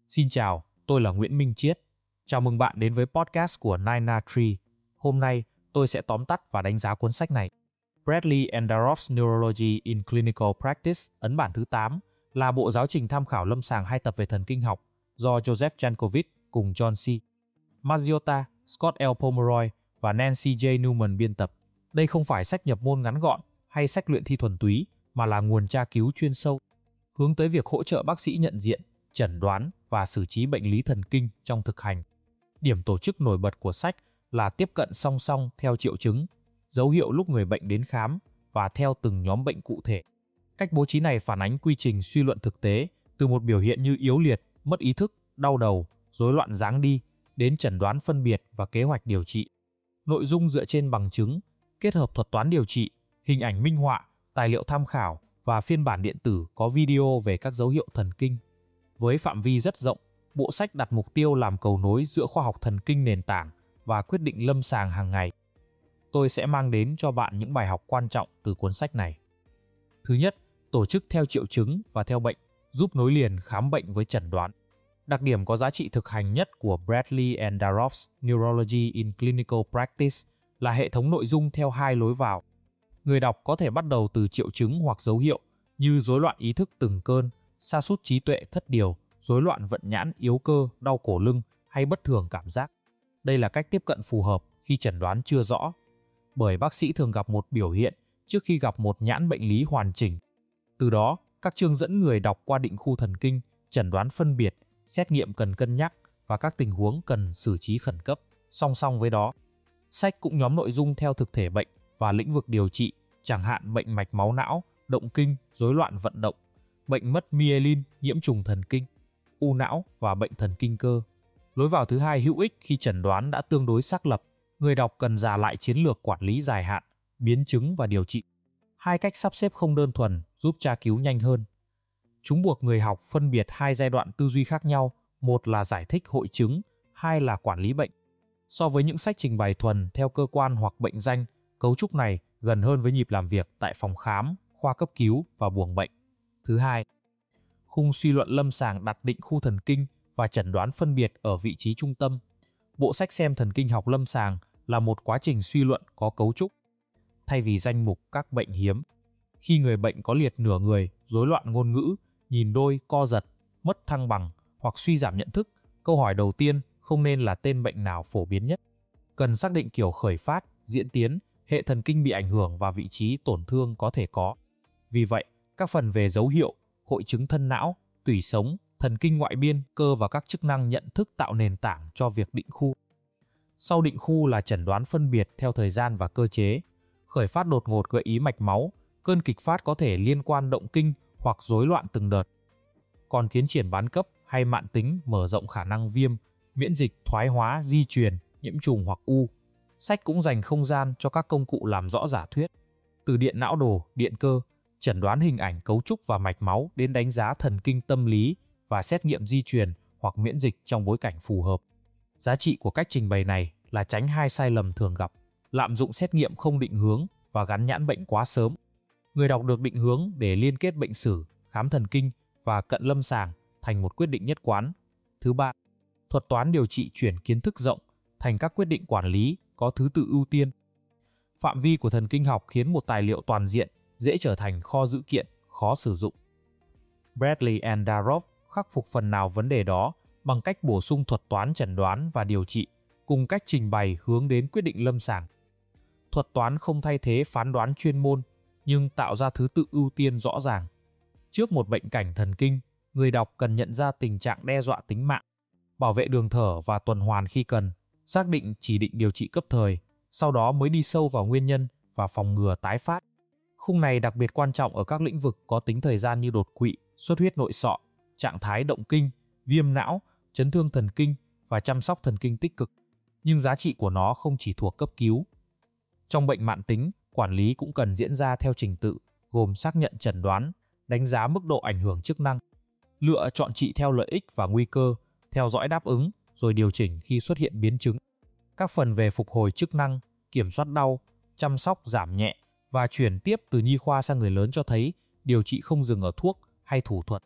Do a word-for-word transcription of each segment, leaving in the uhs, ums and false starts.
Xin chào, tôi là Nguyễn Minh Chiết. Chào mừng bạn đến với podcast của Nina Tree. Hôm nay, tôi sẽ tóm tắt và đánh giá cuốn sách này. Bradley and Darroch's Neurology in Clinical Practice, ấn bản thứ tám, là bộ giáo trình tham khảo lâm sàng hai tập về thần kinh học do Joseph Jankovic cùng John C. Mazziota, Scott L. Pomeroy và Nancy J. Newman biên tập. Đây không phải sách nhập môn ngắn gọn hay sách luyện thi thuần túy, mà là nguồn tra cứu chuyên sâu, hướng tới việc hỗ trợ bác sĩ nhận diện, chẩn đoán và xử trí bệnh lý thần kinh trong thực hành. Điểm tổ chức nổi bật của sách là tiếp cận song song theo triệu chứng, dấu hiệu lúc người bệnh đến khám và theo từng nhóm bệnh cụ thể. Cách bố trí này phản ánh quy trình suy luận thực tế từ một biểu hiện như yếu liệt, mất ý thức, đau đầu, rối loạn dáng đi đến chẩn đoán phân biệt và kế hoạch điều trị. Nội dung dựa trên bằng chứng, kết hợp thuật toán điều trị, hình ảnh minh họa, tài liệu tham khảo và phiên bản điện tử có video về các dấu hiệu thần kinh. Với phạm vi rất rộng, bộ sách đặt mục tiêu làm cầu nối giữa khoa học thần kinh nền tảng và quyết định lâm sàng hàng ngày. Tôi sẽ mang đến cho bạn những bài học quan trọng từ cuốn sách này. Thứ nhất, tổ chức theo triệu chứng và theo bệnh, giúp nối liền khám bệnh với chẩn đoán. Đặc điểm có giá trị thực hành nhất của Bradley and Darroch's Neurology in Clinical Practice là hệ thống nội dung theo hai lối vào. Người đọc có thể bắt đầu từ triệu chứng hoặc dấu hiệu như rối loạn ý thức từng cơn, sa sút trí tuệ thất điều, rối loạn vận nhãn yếu cơ, đau cổ lưng hay bất thường cảm giác. Đây là cách tiếp cận phù hợp khi chẩn đoán chưa rõ, bởi bác sĩ thường gặp một biểu hiện trước khi gặp một nhãn bệnh lý hoàn chỉnh. Từ đó, các chương dẫn người đọc qua định khu thần kinh, chẩn đoán phân biệt, xét nghiệm cần cân nhắc và các tình huống cần xử trí khẩn cấp. Song song với đó, sách cũng nhóm nội dung theo thực thể bệnh và lĩnh vực điều trị, chẳng hạn bệnh mạch máu não, động kinh, rối loạn vận động, bệnh mất myelin, nhiễm trùng thần kinh, u não và bệnh thần kinh cơ. Lối vào thứ hai hữu ích khi chẩn đoán đã tương đối xác lập, người đọc cần rà lại chiến lược quản lý dài hạn, biến chứng và điều trị. Hai cách sắp xếp không đơn thuần giúp tra cứu nhanh hơn. Chúng buộc người học phân biệt hai giai đoạn tư duy khác nhau, một là giải thích hội chứng, hai là quản lý bệnh. So với những sách trình bày thuần theo cơ quan hoặc bệnh danh, cấu trúc này gần hơn với nhịp làm việc tại phòng khám, khoa cấp cứu và buồng bệnh. Thứ hai, khung suy luận lâm sàng đặt định khu thần kinh và chẩn đoán phân biệt ở vị trí trung tâm. Bộ sách xem thần kinh học lâm sàng là một quá trình suy luận có cấu trúc. Thay vì danh mục các bệnh hiếm, khi người bệnh có liệt nửa người, rối loạn ngôn ngữ, nhìn đôi, co giật, mất thăng bằng hoặc suy giảm nhận thức, câu hỏi đầu tiên không nên là tên bệnh nào phổ biến nhất. Cần xác định kiểu khởi phát, diễn tiến, hệ thần kinh bị ảnh hưởng và vị trí tổn thương có thể có. Vì vậy, các phần về dấu hiệu, hội chứng thân não, tủy sống, thần kinh ngoại biên, cơ và các chức năng nhận thức tạo nền tảng cho việc định khu. Sau định khu là chẩn đoán phân biệt theo thời gian và cơ chế. Khởi phát đột ngột gợi ý mạch máu, cơn kịch phát có thể liên quan động kinh hoặc rối loạn từng đợt. Còn tiến triển bán cấp hay mạn tính mở rộng khả năng viêm, miễn dịch, thoái hóa, di truyền, nhiễm trùng hoặc u. Sách cũng dành không gian cho các công cụ làm rõ giả thuyết. Từ điện não đồ, điện cơ, chẩn đoán hình ảnh cấu trúc và mạch máu đến đánh giá thần kinh tâm lý và xét nghiệm di truyền hoặc miễn dịch trong bối cảnh phù hợp. Giá trị của cách trình bày này là tránh hai sai lầm thường gặp, lạm dụng xét nghiệm không định hướng và gắn nhãn bệnh quá sớm. Người đọc được định hướng để liên kết bệnh sử, khám thần kinh và cận lâm sàng thành một quyết định nhất quán. Thứ ba, thuật toán điều trị chuyển kiến thức rộng thành các quyết định quản lý có thứ tự ưu tiên. Phạm vi của thần kinh học khiến một tài liệu toàn diện dễ trở thành kho dữ kiện, khó sử dụng. Bradley and Darroch khắc phục phần nào vấn đề đó bằng cách bổ sung thuật toán chẩn đoán và điều trị, cùng cách trình bày hướng đến quyết định lâm sàng. Thuật toán không thay thế phán đoán chuyên môn, nhưng tạo ra thứ tự ưu tiên rõ ràng. Trước một bệnh cảnh thần kinh, người đọc cần nhận ra tình trạng đe dọa tính mạng, bảo vệ đường thở và tuần hoàn khi cần, xác định chỉ định điều trị cấp thời, sau đó mới đi sâu vào nguyên nhân và phòng ngừa tái phát. Khung này đặc biệt quan trọng ở các lĩnh vực có tính thời gian như đột quỵ, xuất huyết nội sọ, trạng thái động kinh, viêm não, chấn thương thần kinh và chăm sóc thần kinh tích cực. Nhưng giá trị của nó không chỉ thuộc cấp cứu. Trong bệnh mạn tính, quản lý cũng cần diễn ra theo trình tự, gồm xác nhận chẩn đoán, đánh giá mức độ ảnh hưởng chức năng, lựa chọn trị theo lợi ích và nguy cơ, theo dõi đáp ứng, rồi điều chỉnh khi xuất hiện biến chứng. Các phần về phục hồi chức năng, kiểm soát đau, chăm sóc giảm nhẹ và chuyển tiếp từ nhi khoa sang người lớn cho thấy điều trị không dừng ở thuốc hay thủ thuật.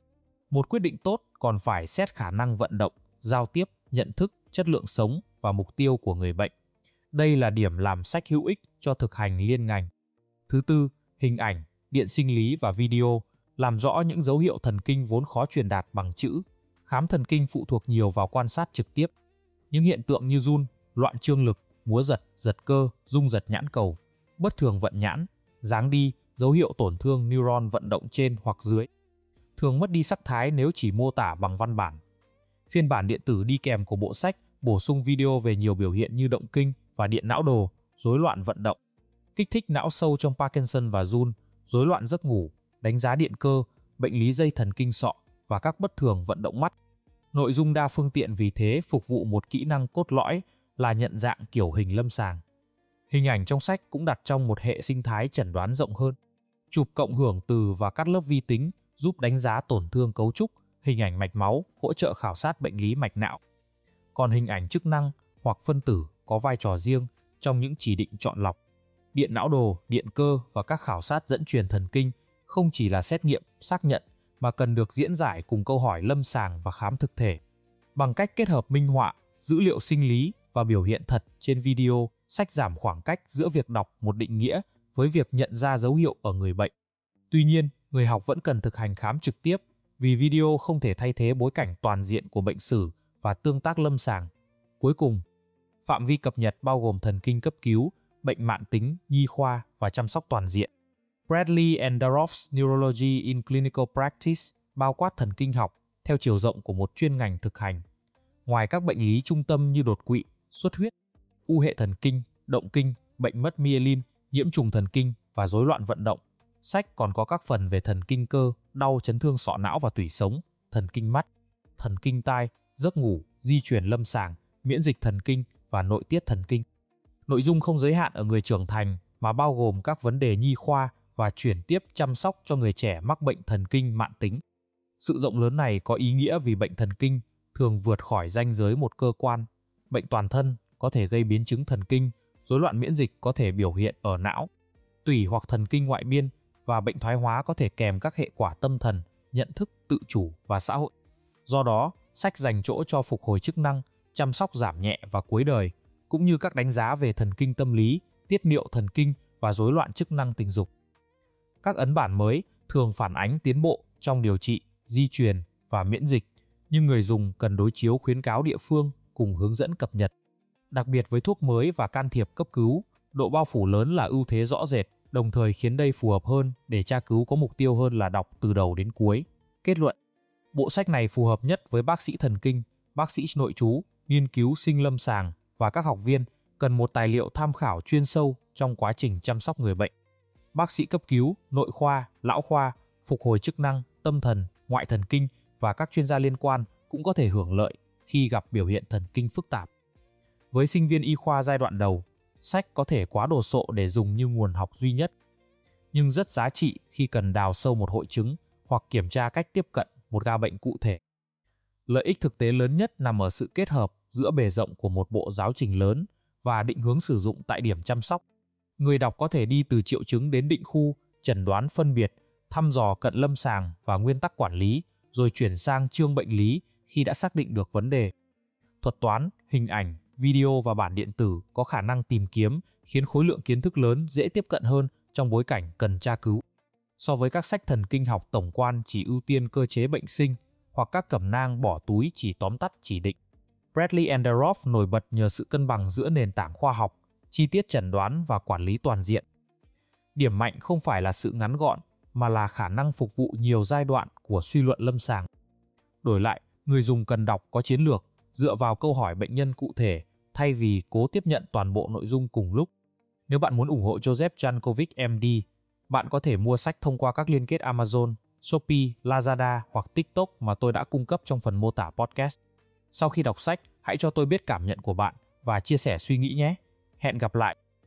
Một quyết định tốt còn phải xét khả năng vận động, giao tiếp, nhận thức, chất lượng sống và mục tiêu của người bệnh. Đây là điểm làm sách hữu ích cho thực hành liên ngành. Thứ tư, hình ảnh, điện sinh lý và video làm rõ những dấu hiệu thần kinh vốn khó truyền đạt bằng chữ. Khám thần kinh phụ thuộc nhiều vào quan sát trực tiếp. Những hiện tượng như run, loạn trương lực, múa giật, giật cơ, rung giật nhãn cầu, bất thường vận nhãn, giáng đi, dấu hiệu tổn thương neuron vận động trên hoặc dưới. Thường mất đi sắc thái nếu chỉ mô tả bằng văn bản. Phiên bản điện tử đi kèm của bộ sách bổ sung video về nhiều biểu hiện như động kinh và điện não đồ, rối loạn vận động, kích thích não sâu trong Parkinson và run, rối loạn giấc ngủ, đánh giá điện cơ, bệnh lý dây thần kinh sọ và các bất thường vận động mắt. Nội dung đa phương tiện vì thế phục vụ một kỹ năng cốt lõi là nhận dạng kiểu hình lâm sàng. Hình ảnh trong sách cũng đặt trong một hệ sinh thái chẩn đoán rộng hơn. Chụp cộng hưởng từ và cắt lớp vi tính giúp đánh giá tổn thương cấu trúc, hình ảnh mạch máu, hỗ trợ khảo sát bệnh lý mạch não. Còn hình ảnh chức năng hoặc phân tử có vai trò riêng trong những chỉ định chọn lọc. Điện não đồ, điện cơ và các khảo sát dẫn truyền thần kinh không chỉ là xét nghiệm, xác nhận mà cần được diễn giải cùng câu hỏi lâm sàng và khám thực thể. Bằng cách kết hợp minh họa, dữ liệu sinh lý và biểu hiện thật trên video, sách giảm khoảng cách giữa việc đọc một định nghĩa với việc nhận ra dấu hiệu ở người bệnh. Tuy nhiên, người học vẫn cần thực hành khám trực tiếp vì video không thể thay thế bối cảnh toàn diện của bệnh sử và tương tác lâm sàng. Cuối cùng, phạm vi cập nhật bao gồm thần kinh cấp cứu, bệnh mãn tính, nhi khoa và chăm sóc toàn diện. Bradley and Daroff's Neurology in Clinical Practice bao quát thần kinh học theo chiều rộng của một chuyên ngành thực hành. Ngoài các bệnh lý trung tâm như đột quỵ, xuất huyết, u hệ thần kinh, động kinh, bệnh mất myelin, nhiễm trùng thần kinh và rối loạn vận động, sách còn có các phần về thần kinh cơ, đau chấn thương sọ não và tủy sống, thần kinh mắt, thần kinh tai, giấc ngủ, di truyền lâm sàng, miễn dịch thần kinh và nội tiết thần kinh. Nội dung không giới hạn ở người trưởng thành mà bao gồm các vấn đề nhi khoa và chuyển tiếp chăm sóc cho người trẻ mắc bệnh thần kinh mãn tính. Sự rộng lớn này có ý nghĩa vì bệnh thần kinh thường vượt khỏi ranh giới một cơ quan. Bệnh toàn thân có thể gây biến chứng thần kinh, rối loạn miễn dịch có thể biểu hiện ở não, tủy hoặc thần kinh ngoại biên và bệnh thoái hóa có thể kèm các hệ quả tâm thần, nhận thức, tự chủ và xã hội. Do đó, sách dành chỗ cho phục hồi chức năng, chăm sóc giảm nhẹ và cuối đời, cũng như các đánh giá về thần kinh tâm lý, tiết niệu thần kinh và rối loạn chức năng tình dục. Các ấn bản mới thường phản ánh tiến bộ trong điều trị, di truyền và miễn dịch, nhưng người dùng cần đối chiếu khuyến cáo địa phương cùng hướng dẫn cập nhật. Đặc biệt với thuốc mới và can thiệp cấp cứu, độ bao phủ lớn là ưu thế rõ rệt, đồng thời khiến đây phù hợp hơn để tra cứu có mục tiêu hơn là đọc từ đầu đến cuối. Kết luận: bộ sách này phù hợp nhất với bác sĩ thần kinh, bác sĩ nội trú, nghiên cứu sinh lâm sàng và các học viên cần một tài liệu tham khảo chuyên sâu trong quá trình chăm sóc người bệnh. Bác sĩ cấp cứu, nội khoa, lão khoa, phục hồi chức năng, tâm thần, ngoại thần kinh và các chuyên gia liên quan cũng có thể hưởng lợi khi gặp biểu hiện thần kinh phức tạp. Với sinh viên y khoa giai đoạn đầu, sách có thể quá đồ sộ để dùng như nguồn học duy nhất, nhưng rất giá trị khi cần đào sâu một hội chứng hoặc kiểm tra cách tiếp cận một ca bệnh cụ thể. Lợi ích thực tế lớn nhất nằm ở sự kết hợp giữa bề rộng của một bộ giáo trình lớn và định hướng sử dụng tại điểm chăm sóc. Người đọc có thể đi từ triệu chứng đến định khu, chẩn đoán phân biệt, thăm dò cận lâm sàng và nguyên tắc quản lý, rồi chuyển sang chương bệnh lý khi đã xác định được vấn đề. Thuật toán, hình ảnh, video và bản điện tử có khả năng tìm kiếm khiến khối lượng kiến thức lớn dễ tiếp cận hơn trong bối cảnh cần tra cứu. So với các sách thần kinh học tổng quan chỉ ưu tiên cơ chế bệnh sinh hoặc các cẩm nang bỏ túi chỉ tóm tắt chỉ định, Bradley and Daroff nổi bật nhờ sự cân bằng giữa nền tảng khoa học, chi tiết chẩn đoán và quản lý toàn diện. Điểm mạnh không phải là sự ngắn gọn, mà là khả năng phục vụ nhiều giai đoạn của suy luận lâm sàng. Đổi lại, người dùng cần đọc có chiến lược, dựa vào câu hỏi bệnh nhân cụ thể, thay vì cố tiếp nhận toàn bộ nội dung cùng lúc. Nếu bạn muốn ủng hộ Joseph Jankovic em đê, bạn có thể mua sách thông qua các liên kết Amazon, Shopee, Lazada hoặc TikTok mà tôi đã cung cấp trong phần mô tả podcast. Sau khi đọc sách, hãy cho tôi biết cảm nhận của bạn và chia sẻ suy nghĩ nhé. Hẹn gặp lại!